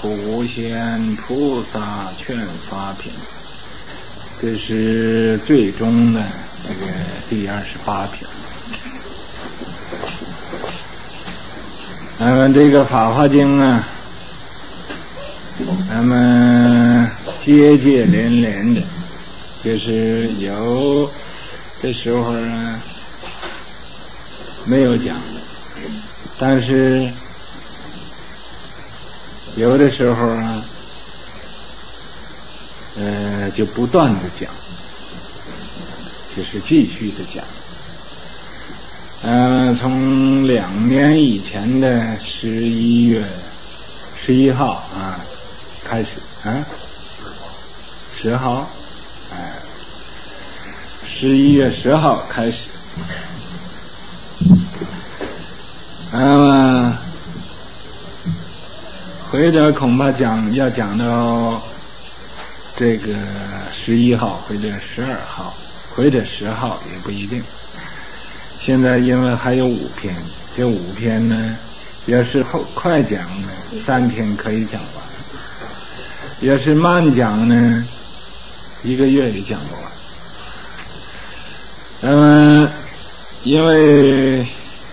普贤菩萨劝发品，这是最终的这个第28品。那么这个《法华经》啊，那么节节连连的，就是有的时候啊没有讲，但是有的时候啊就不断的讲，就是继续的讲。从2年以前的11月11号啊开始10号11月10号开始，回头恐怕要讲到这个11号，或者12号，或者10号也不一定。现在因为还有5篇，这5篇呢，要是快讲呢，3天可以讲完；要是慢讲呢，1个月也讲不完。因为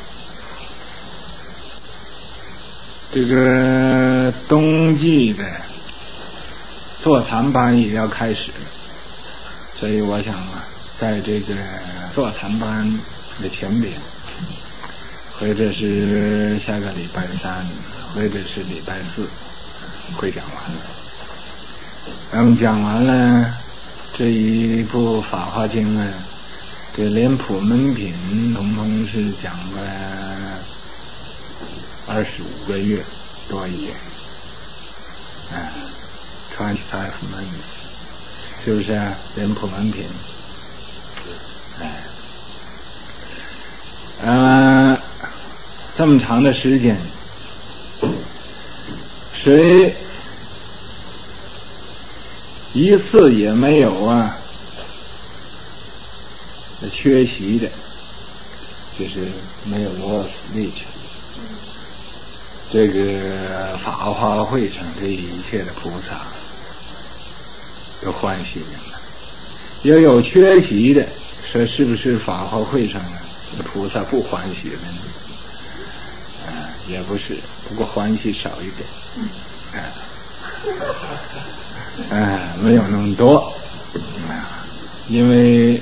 这个冬季的坐禅班也要开始了，所以我想啊，在这个坐禅班的前边，或者是下个礼拜3，或者是礼拜4会讲完了。那么讲完了这一部《法华经》呢，这连普门品统统是讲了25个月多一点，25 months， 是不是啊？连普门品这么长的时间，谁一次也没有缺席的，就是没有lost sleep。这个法华会上这一切的菩萨都欢喜了。要有缺席的，说是不是法华会上的菩萨不欢喜了呢？也不是，不过欢喜少一点。没有那么多。因为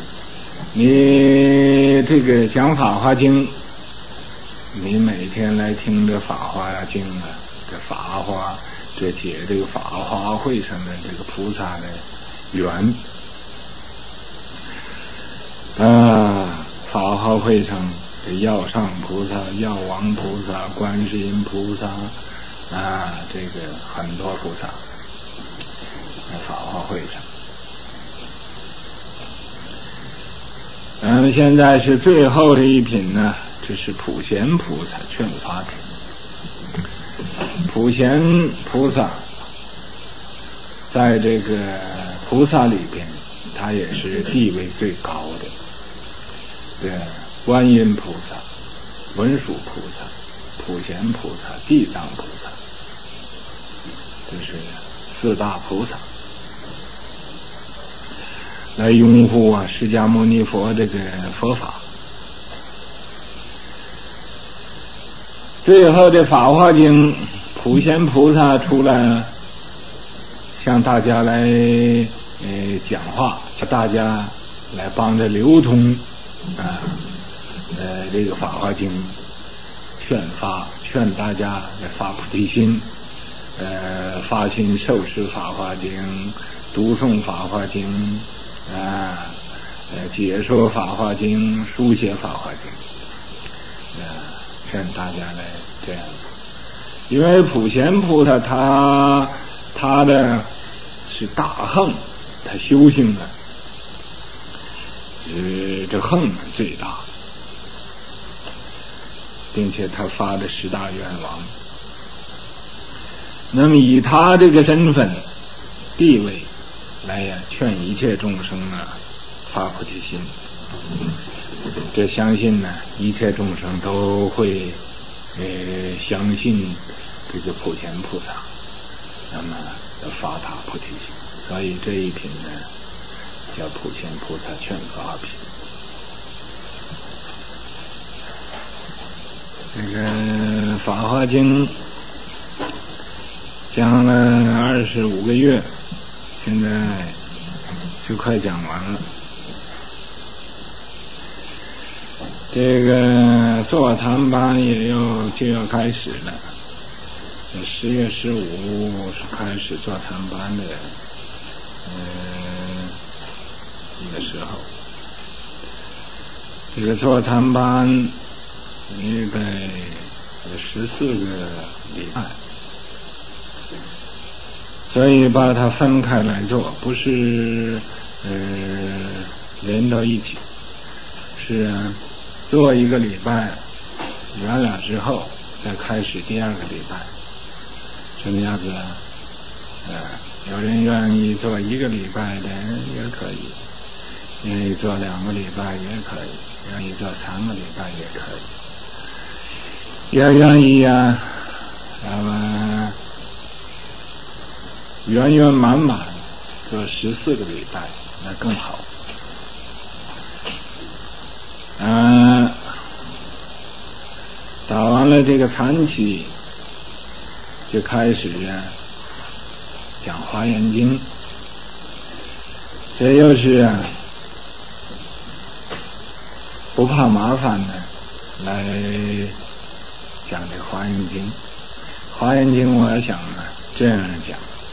你这个讲法华经，你每天来听这法华经这法华，这解这个法华会上的这个菩萨的缘法华会上这药上菩萨、药王菩萨、观世音菩萨这个很多菩萨在法华会上。现在是最后的一品呢，这是普贤菩萨劝发品。普贤菩萨在这个菩萨里边，他也是地位最高的。观音菩萨、文殊菩萨、普贤菩萨、地藏菩萨，这是4大菩萨来拥护释迦牟尼佛这个佛法。最后的《法华经》，普贤菩萨出来向大家来讲话，叫大家来帮着流通这个《法华经》，劝大家来发菩提心，发心受持《法华经》，读诵《法华经》解说《法华经》，书写《法华经》，劝大家来这样。因为普贤菩萨他的是大横，他修行这横最大，并且他发的10大愿望。那么以他这个身份地位来劝一切众生发菩提心，这相信一切众生都会相信这个普贤菩萨。 那么要发大菩提心。所以这一品呢叫普贤菩萨劝发品。这个《法华经》讲了25个月，现在就快讲完了。这个座谈班就要开始了，10月15是开始座谈班的一个时候。这个座谈班预备14个礼拜，所以把它分开来做，不是连到一起，是做一个礼拜完了之后再开始第2个礼拜。什么样子啊？有人愿意做1个礼拜的也可以，愿意做2个礼拜也可以，愿意做3个礼拜也可以，也愿意啊，那么圆圆满满做14个礼拜，那更好。打完了这个禅期，就开始讲《华严经》，这又是不怕麻烦的来讲这《华严经》。《华严经》我想这样讲，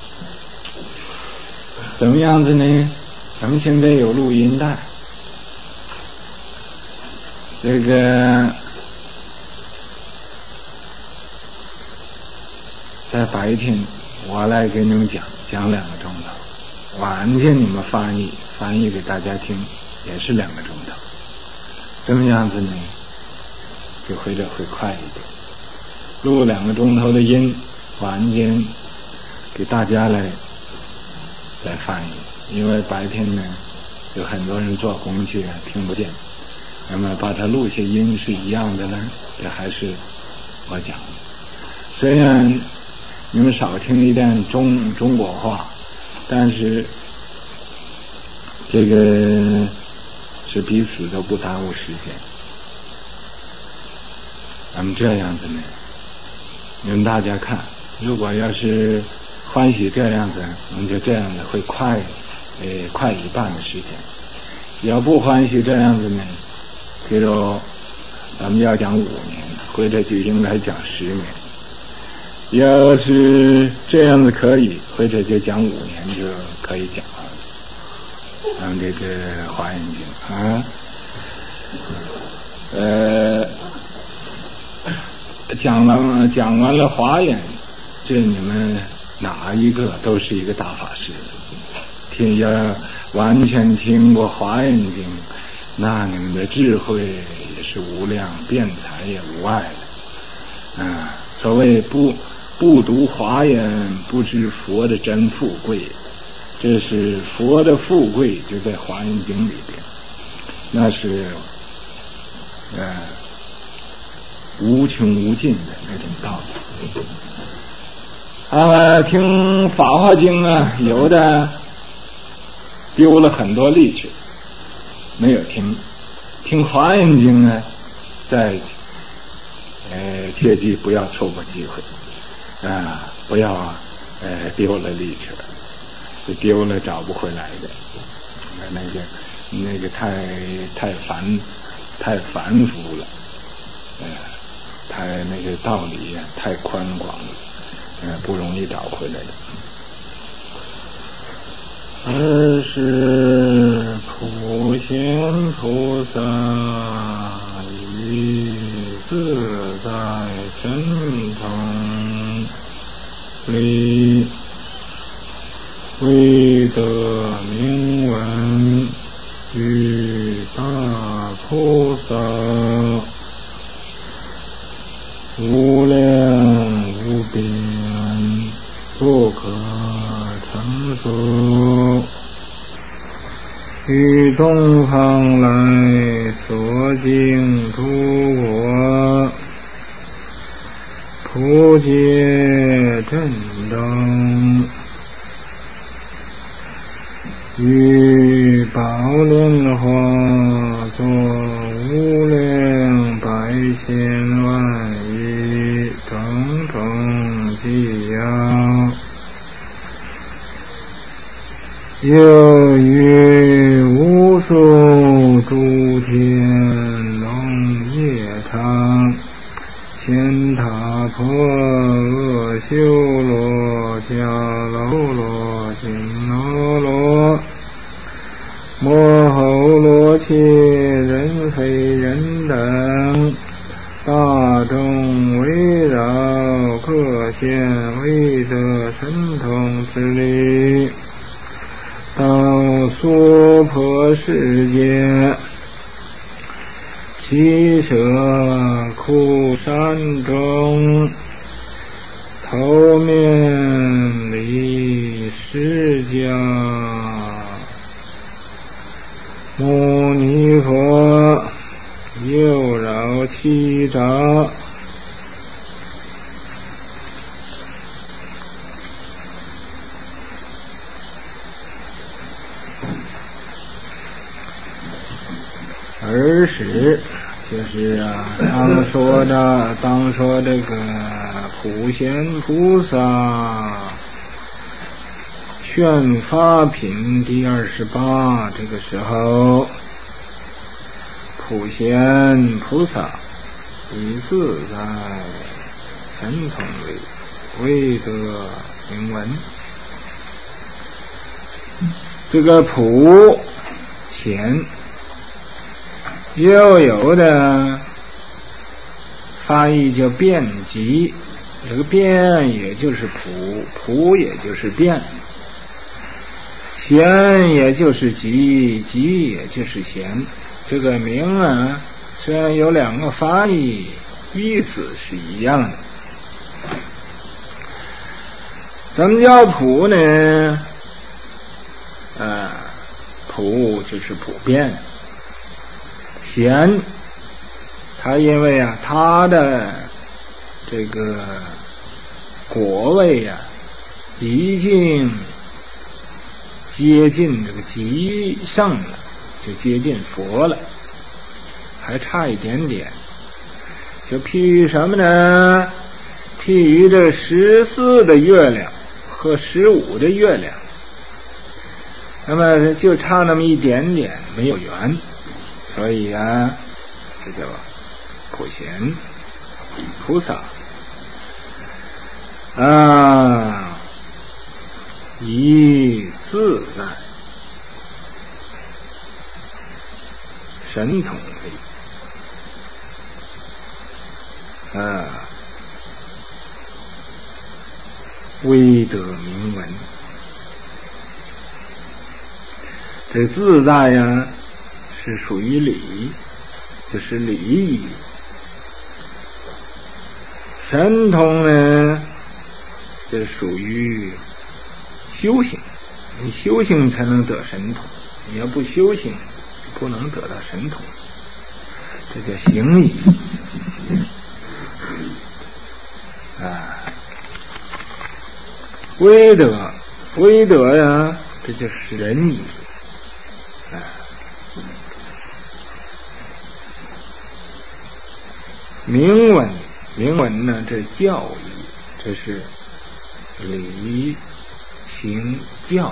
怎么样子呢？咱们现在有录音带，这个在白天我来给你们讲2个钟头，晚间你们翻译给大家听也是2个钟头。这么样子呢就会快一点，录2个钟头的音，晚间给大家来翻译。因为白天呢有很多人做工去听不见，那么把它录些音是一样的呢，这还是我讲的。虽然你们少听一点中国话，但是这个是彼此都不耽误时间。那么这样子呢，你们大家看，如果要是欢喜这样子，我们就这样子会快一半的时间。要不欢喜这样子呢，比如咱们要讲5年，或者就应该讲10年。要是这样子可以，或者就讲5年就可以讲了。咱们这个《华严经》讲完了华严，这你们哪一个都是一个大法师。要完全听过《华严经》，那你们的智慧也是无量，辩才也无碍的。所谓不读华严，不知佛的真富贵。这是佛的富贵就在《华严经》里边，那是无穷无尽的那种道理。听《法华经》有的丢了很多力气，没有听《华严经》在切记不要错过机会不要丢了力气了，丢了找不回来的。那个太繁复了，太那个道理太宽广了，不容易找回来的。而是普贤菩萨以自在神通力，为得名闻与大菩萨，无量无边不可成数，于东方来所经诸国， 普皆正等，于宝莲花作无量百千万亿种种伎要，又于无数诸天龙夜叉千塔婆阿修罗迦楼罗紧罗罗摩吼罗切人非人等大众围绕各显威德神通之力，到娑婆世界七舍苦山中，头面礼释迦牟尼佛，右绕七匝，而时就是当说这个普贤菩萨劝发品第28这个时候，普贤菩萨以自在神通力威德名闻。这个普贤又有的翻译叫遍及，这个遍也就是普也就是遍，贤也就是极也就是贤。这个名啊，虽然有两个翻译，意思是一样的。怎么叫普呢？普就是普遍。贤，他因为他的这个果位已经接近这个极圣了，就接近佛了，还差一点点。就譬喻什么呢？譬喻这14的月亮和15的月亮，那么就差那么一点点，没有缘。所以这叫普贤菩萨以自在神通力威德名闻。这自在是属于礼，就是礼仪。神通呢，这属于修行，你修行才能得神通，你要不修行不能得到神通，这叫行仪威德这就是仁仪名闻呢，这教义，这是礼行教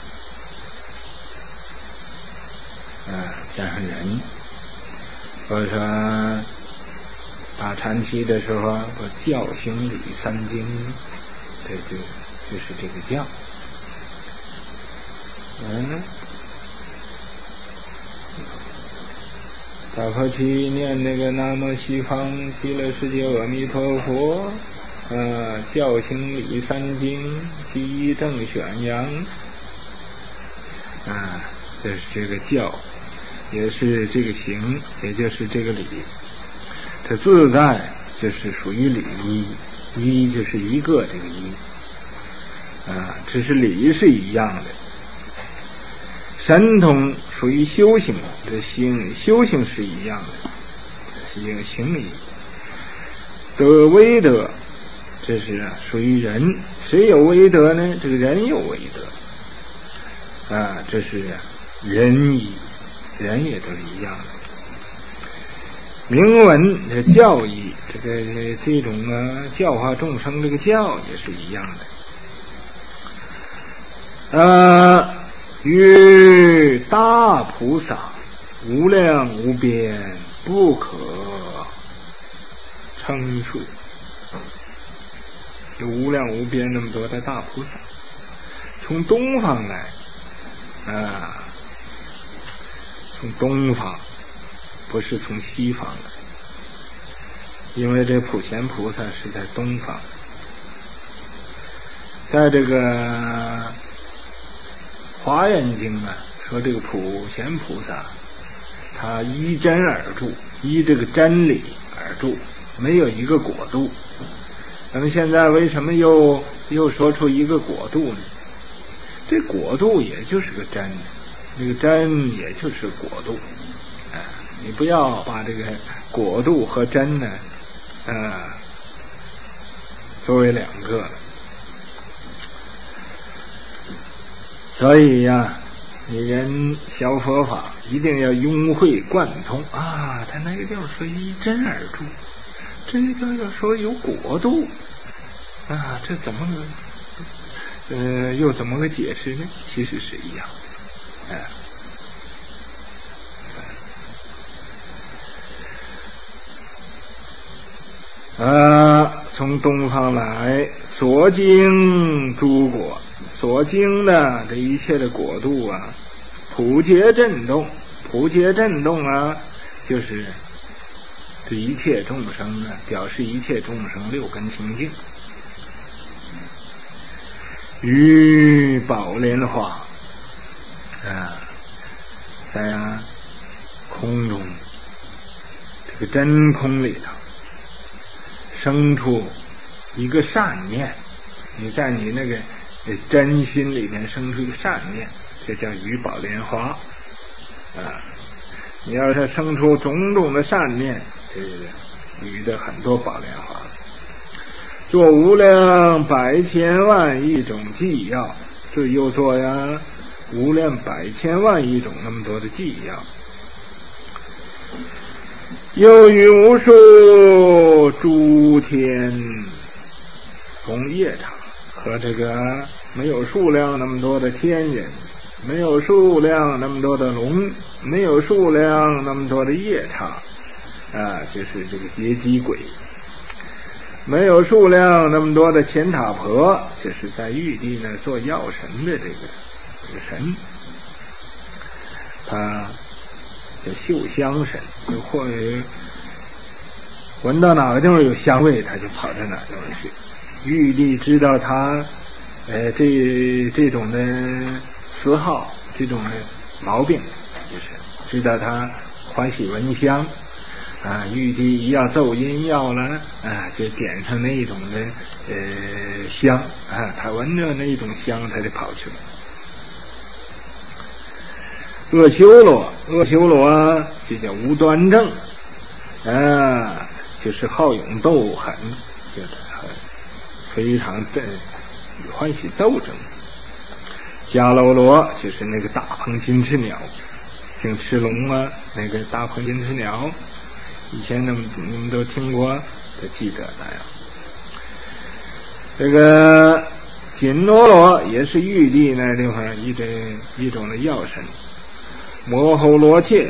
加上人。或者说打禅期的时候我教行礼三经，这就是这个教。打佛七念那个南无西方极乐世界阿弥陀佛，教行礼三经第一正宣扬，这是这个教，也是这个行，也就是这个礼。这自在就是属于礼仪，一就是一个这个一，只是礼是一样的。神通属于修行，这修行是一样的，是一个行仪。得威德这是属于人。谁有威德呢？这个人有威德这是仁义，人也都是一样的。明文这教义，这种教化众生，这个教也是一样的。于大菩萨无量无边，不可称数。有无量无边那么多的大菩萨，从东方来从东方，不是从西方来，因为这普贤菩萨是在东方。在这个华严经说这个普贤菩萨他依真而住，依这个真理而住，没有一个果度。那么现在为什么又说出一个果度呢？这果度也就是个真，这个真也就是果度。你不要把这个果度和真呢作为两个了。所以你人学佛法一定要拥会贯通他那个地方说依真而住，这个地方要说有果度这怎么又怎么个解释呢？其实是一样从东方来，所经诸果，所经的这一切的果度普皆震动，普皆震动就是这一切众生表示一切众生六根清净。于宝莲花在空中这个真空里头生出一个善念，你在你那个真心里面生出一个善念，这叫于宝莲花你要是生出种种的善念，这于的很多宝莲花，做无量百千万亿种技要，这又做无量百千万亿种那么多的技要，又与无数诸天共业场，和这个没有数量那么多的天人，没有数量那么多的龙，没有数量那么多的夜叉就是这个劫机鬼，没有数量那么多的乾塔婆，就是在玉帝做药神的这个神，他叫嗅香神，就或闻到哪个地方有香味，他就跑到哪个地方去。玉帝知道他这种的嗜好，这种的毛病，就是知道他欢喜闻香玉帝一要奏音要了就点上那种的香他闻着那种香他就跑去了。阿修罗这叫无端正就是好勇斗狠，就是非常欢喜斗争。迦楼罗就是那个大鹏金翅鸟，像赤龙那个大鹏金翅鸟，以前你们都听过，都记得那样。这个紧罗罗也是玉帝那地方一种的药神。摩吼罗切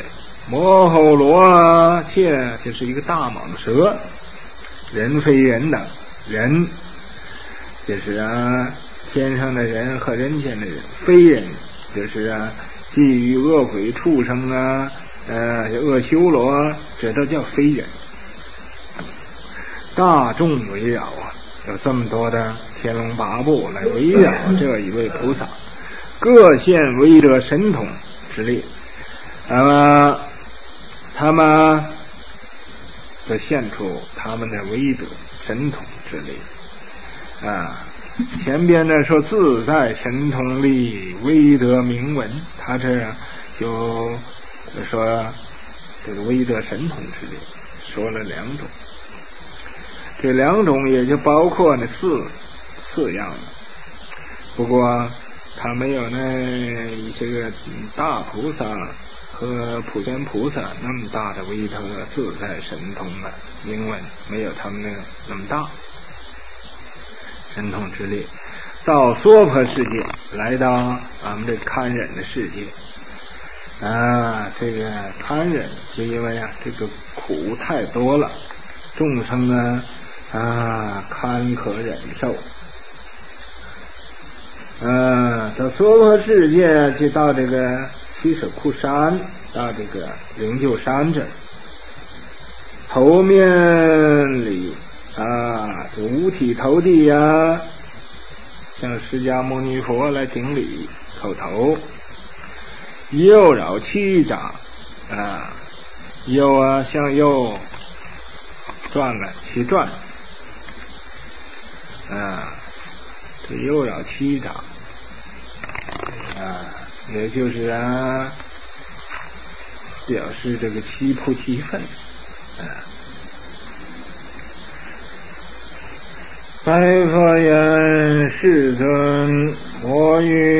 就是一个大蟒蛇，人非人等，人就是天上的人和人间的人，非人就是地狱恶鬼畜生恶修罗，这都叫非人。大众围绕有这么多的天龙八部来围绕这一位菩萨，各现威德神通之力，那么他们就现出他们的威德神通之力前边说自在神通力，威德明文，他这就说这个威德神通之力说了两种。 这两种也就包括那四样了。不过他没有那这个大菩萨和普贤菩萨那么大的维特自在神通的因为没有他们那么大神通之力。到娑婆世界，来到俺们这堪忍的世界这个堪忍就因为这个苦太多了，众生呢堪可忍受。到娑婆世界就到这个七舍库山，到这个灵鹫山这，头面里这五体投地向释迦牟尼佛来顶礼叩头，右绕七掌右向右转了7转这右绕七掌也就是表示这个七菩提分白佛言：世尊，我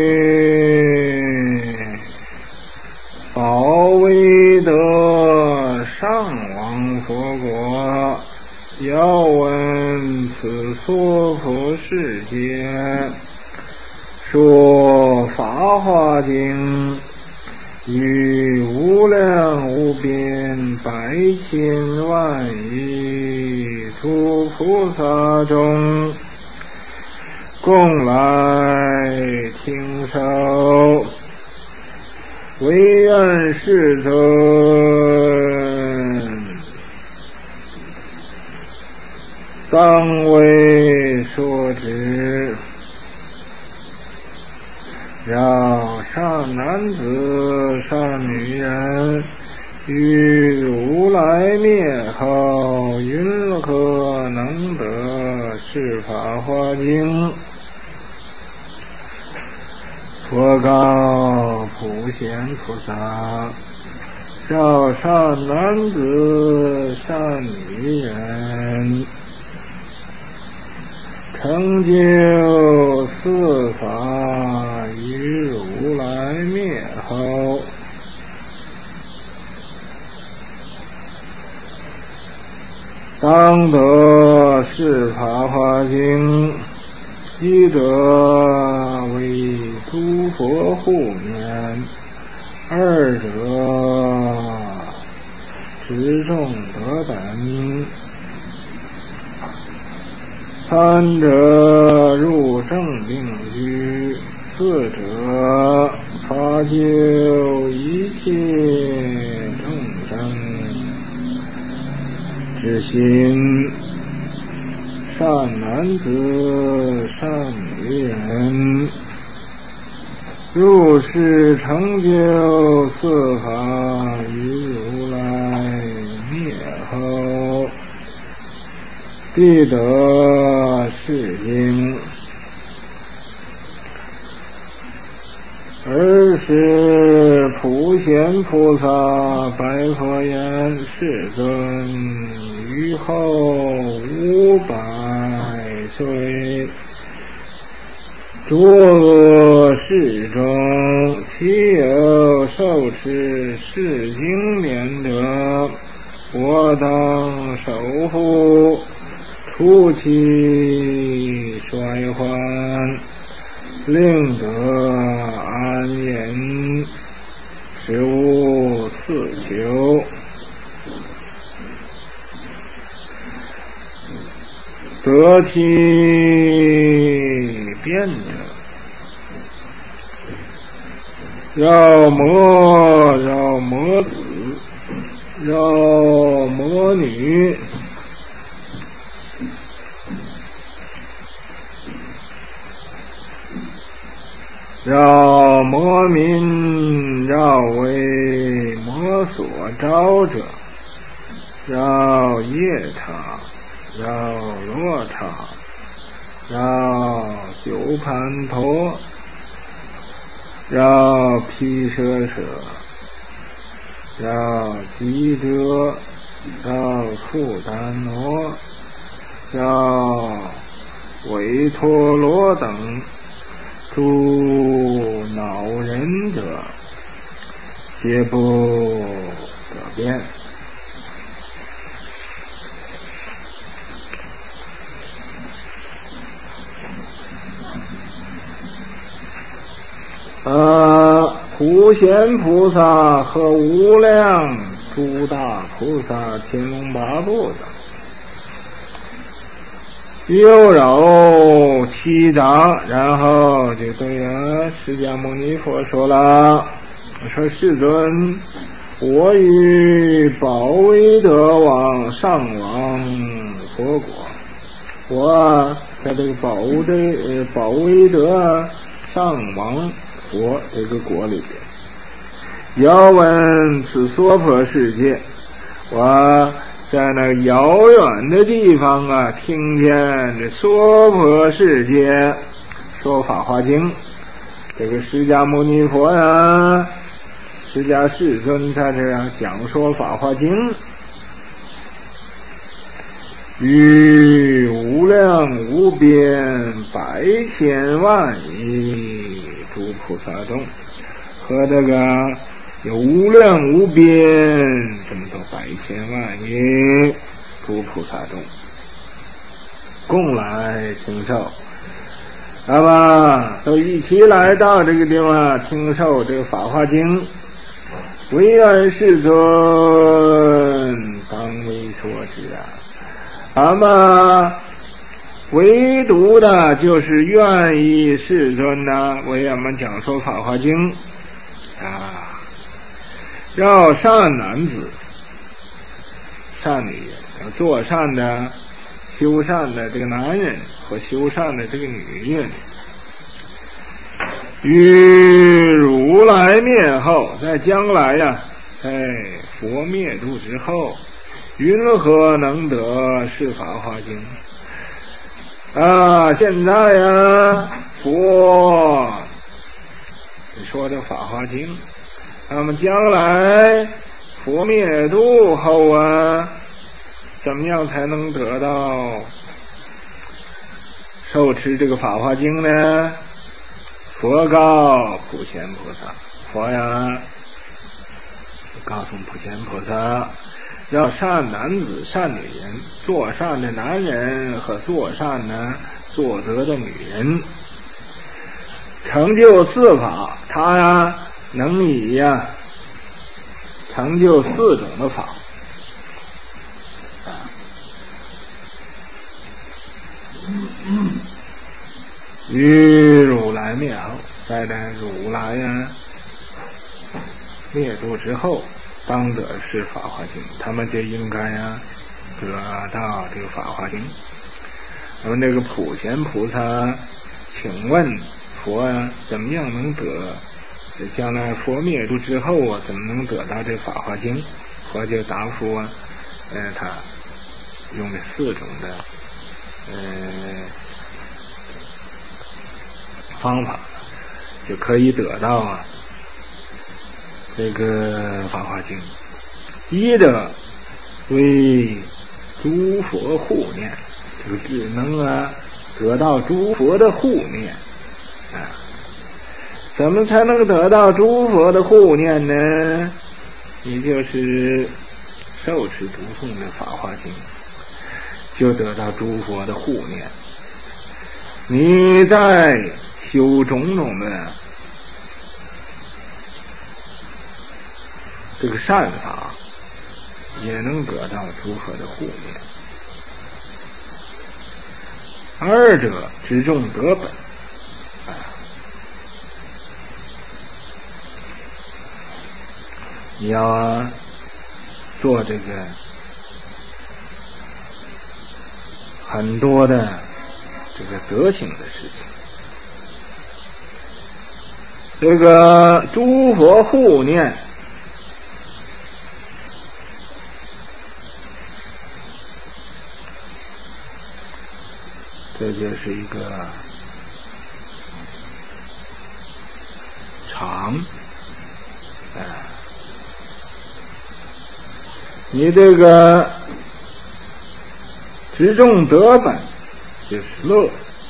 于宝威德上王佛国，要闻此娑婆世界说法华经，于无量无边百千万亿诸菩萨中，共来听受。唯愿世尊当为说之。让善男子善女人于如来灭后，云何能得是法华经？佛告普贤菩萨：少善男子善女人，成就四法于如来灭后，当得是法华经，一者为诸佛护念，二者执众得本，三者入正定居，四者发救一切众生之心。善男子善女人，入世成就四法于如来灭后，必得是经。尔时普贤菩萨白佛言：世尊，于后500岁，诸恶世中，其有受持是经典者，我当守护，除其衰患，令得安隐，实无次求。得其变者，要魔子，要魔女，要魔民，要为魔所招者，要夜叉，要罗刹，要九盘陀，要毗舍舍，要吉遮，要富丹罗， 要韦陀罗等诸恼人者，皆不得辩。普贤菩萨和无量诸大菩萨、天龙八部等，右绕七掌，然后就对释迦牟尼佛说了，说世尊，我与宝威德王上王佛国，我在这个宝威德上王佛这个国里边，遥闻此娑婆世界，我在那个遥远的地方啊，听见这娑婆世界说法华经，这个释迦牟尼佛呀，释迦世尊在这样讲说法华经，于无量无边百千万亿诸菩萨众，和这个有无量无边这么多百千万亿诸菩萨众共来听受，那么都一起来到这个地方听受这个法华经，唯愿世尊当为说之啊。那么唯独的就是愿意世尊呢为我们讲说法华经啊，要善男子善女人，要做善的修善的这个男人和修善的这个女人，于如来灭后，在将来呀，在佛灭度之后，云何能得是法华经啊？现在呀，佛你说这法华经，那么将来佛灭度后啊，怎么样才能得到受持这个法华经呢？佛告普贤菩萨，佛呀告诉普贤菩萨，要善男子善女人，做善的男人和做善的做德的女人，成就四法，他呀能以呀成就四种的法于如来灭后，在这如来呀灭度之后，当得是法华经，他们就应该呀得到这个法华经。那么这个普贤菩萨请问佛啊，怎么样能得将来佛灭度之后啊，怎么能得到这法华经？佛就答复啊，他用了四种的方法，就可以得到啊这个法华经。一的为诸佛护念，这个只能啊得到诸佛的护念啊。怎么才能得到诸佛的护念呢？也就是受持读诵的法华经，就得到诸佛的护念。你在修种种的这个善法，也能得到诸佛的护念。二者之众得本啊，你要做这个很多的这个德行的事情，这个诸佛护念这就是一个常你这个执中得本就是乐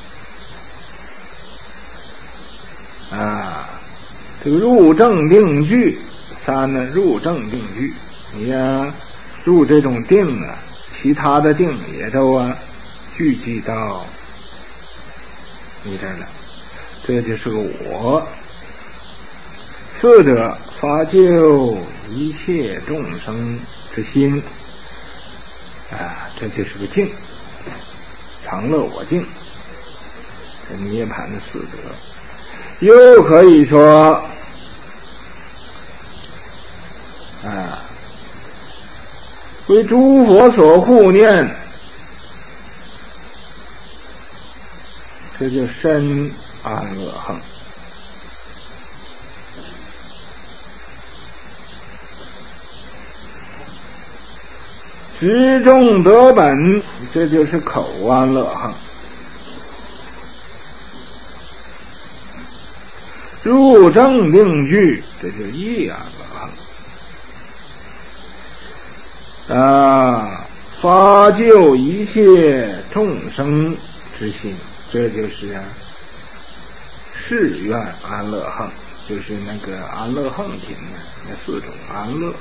啊。这个入正定聚，三呢入正定聚，你呀入这种定啊，其他的定也都聚集到你这儿了，这就是个我。四者发救一切众生之心啊，这就是个境，常乐我净，这涅槃的四德。又可以说啊，为诸佛所护念，这就深安乐恒。执中得本，这就是口安乐恒。入正定聚，这就意安乐恒啊。发救一切众生之心，这就是誓愿安乐恒，就是那个安乐恒品呢，那四种安乐，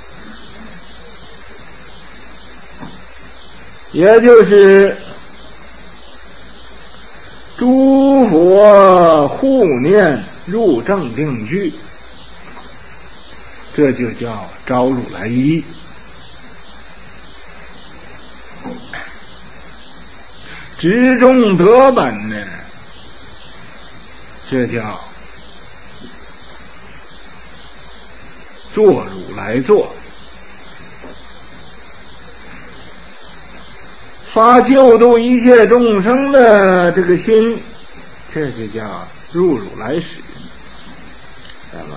也就是诸佛护念入正定聚，这就叫招如来意。执中得本呢，这叫做如来做。发救度一切众生的这个心，这就叫入如来使。那么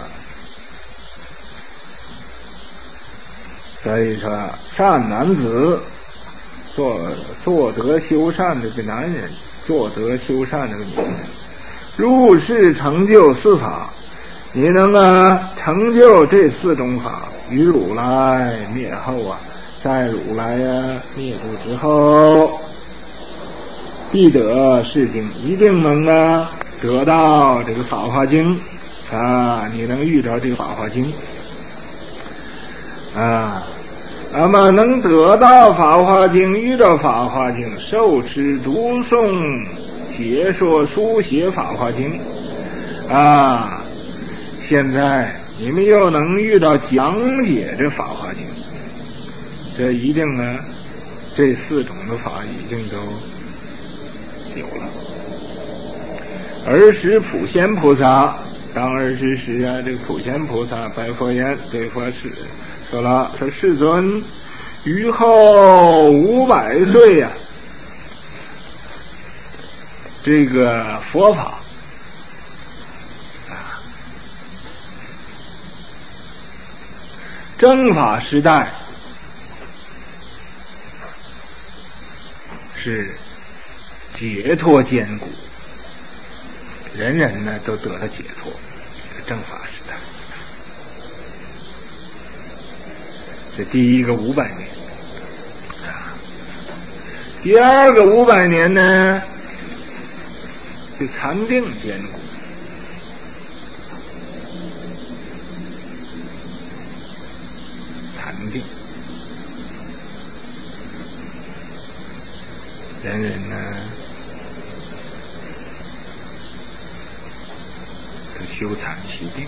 所以说善男子做得修善这个男人，做得修善这个女人，入世成就四法，你能成就这四种法，于如来灭后在如来灭度之后，必得是经，一定能得到这个法华经啊，你能遇着这个法华经啊。那么能得到法华经，遇到法华经，受持读诵解说书写法华经啊，现在你们又能遇到讲解这法华经，这一定这四种的法已经都有了。尔时普贤菩萨，当尔时时这个普贤菩萨白佛言，对佛说了，说世尊，于后500岁这个佛法正法时代是解脱坚固，人人都得了解脱，正法时代。这第一个500年第二个500年呢，就禅定坚固。禅定，人人都修禅习定。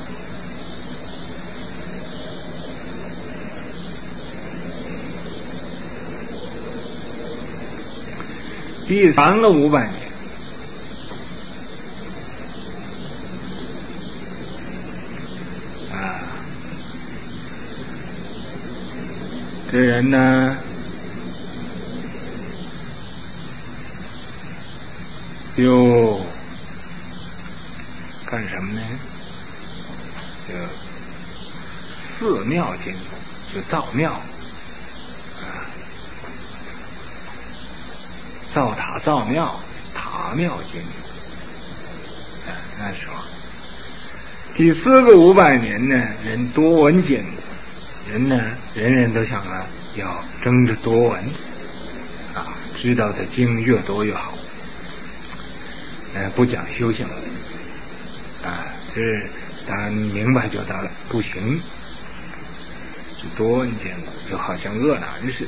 第3个500年这人就干什么呢？就寺庙建筑，就造庙造塔造庙，塔庙建筑。那时候第4个500年呢，人多闻坚固，人人都想要争着多闻知道的经越多越好。不讲修行这咱明白就得了，不行多你见过，就好像恶男似的。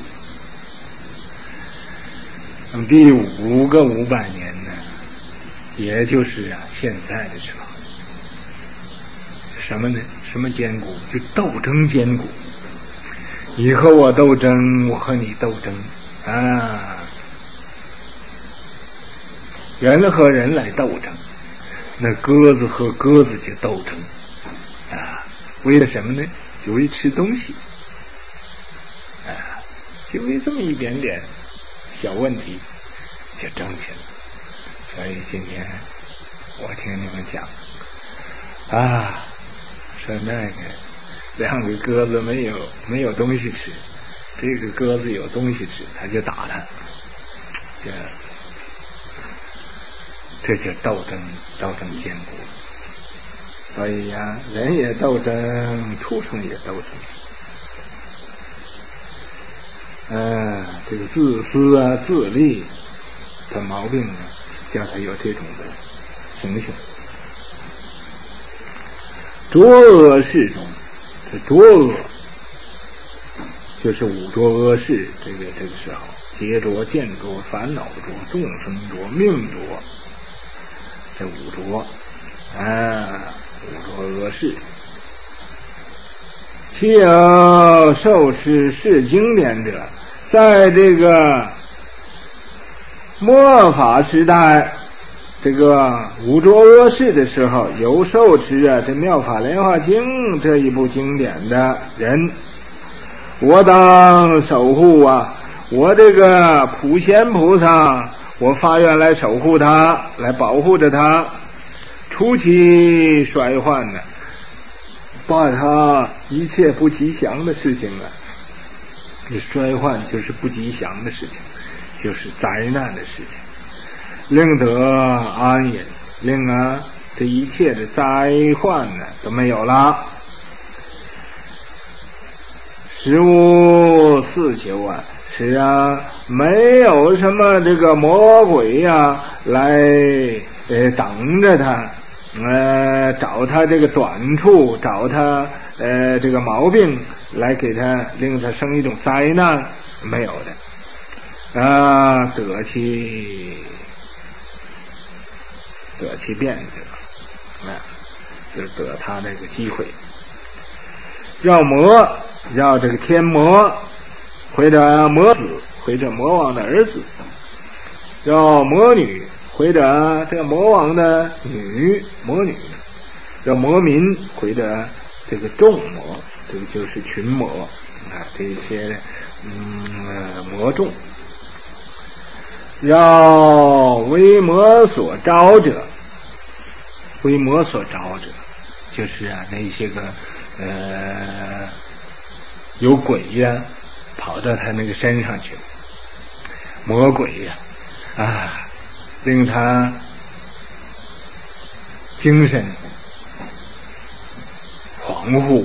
那么第5个500年呢，也就是现在的时候，什么呢？什么坚固？就斗争坚固。你和我斗争，我和你斗争人和人来斗争，那鸽子和鸽子就斗争为了什么呢？就为吃东西就为这么一点点小问题就争起来。所以今天我听你们讲说那个2个鸽子没有东西吃，这个鸽子有东西吃，他就打它，这就斗争坚固。所以人也斗争，畜生也斗争。这个自私自利的毛病叫他有这种的情形。浊恶世中，这浊恶就是五浊恶世，这个时候劫浊、见浊、烦恼浊、众生浊、命浊，这五浊五浊恶世。其有受持是经典者，在这个末法时代，这个五浊恶世的时候，有受持这妙法莲华经这一部经典的人，我当守护我这个普贤菩萨，我发愿来守护他，来保护着他，除其衰患把他一切不吉祥的事情这衰患就是不吉祥的事情，就是灾难的事情，令得安隐，令这一切的灾患都没有了。实无四求是没有什么这个魔鬼来等着他，找他这个短处，找他这个毛病来给他，令他生一种灾难，没有的得其便者就得他这个机会。要这个天魔，或者魔子，或者魔王的儿子；要魔女，或者这个魔王的魔女；要魔民，或者这个众魔，这个就是群魔这些魔众。要为魔所招者，为魔所招者就是那些个有鬼跑到他那个身上去，魔鬼令他精神恍惚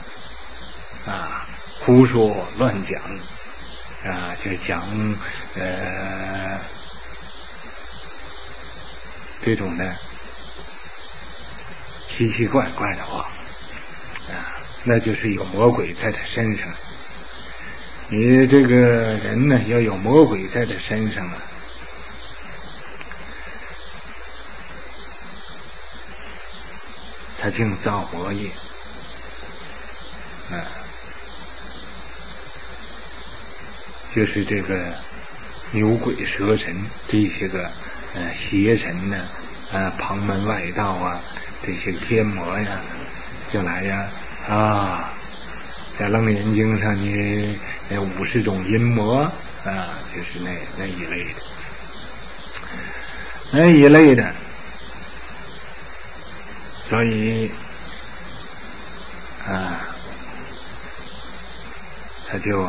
胡说乱讲就讲这种的奇奇怪怪的话那就是有魔鬼在他身上。你这个人要有魔鬼在他身上他竟造魔业就是这个牛鬼蛇神这些个邪神旁门外道这些天魔就来在楞严经上你50种阴魔就是那一类的所以他就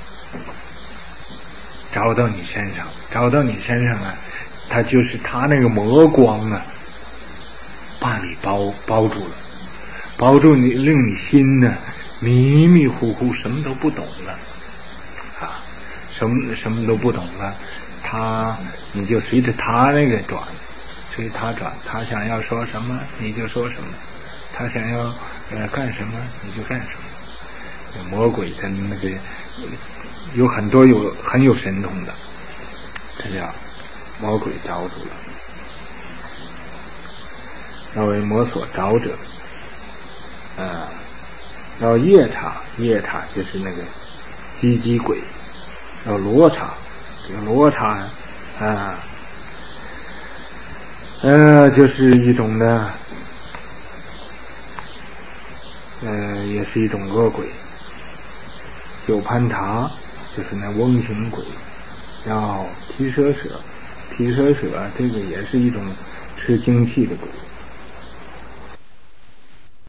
着到你身上，他就是他那个魔光把你包住了，包住你，令你心迷迷糊糊，什么都不懂了什么都不懂了。 他你就随着他那个转，随着他转，他想要说什么你就说什么，他想要干什么你就干什么。魔鬼的那个有很多很有神通的，这叫魔鬼招住了。要为魔所招者，要夜叉，夜叉就是那个鸡鸡鬼，要罗刹，这个罗刹就是一种的也是一种恶鬼。九攀塔就是那翁形鬼，要毗舍舍，毗舍舍这个也是一种吃精气的鬼。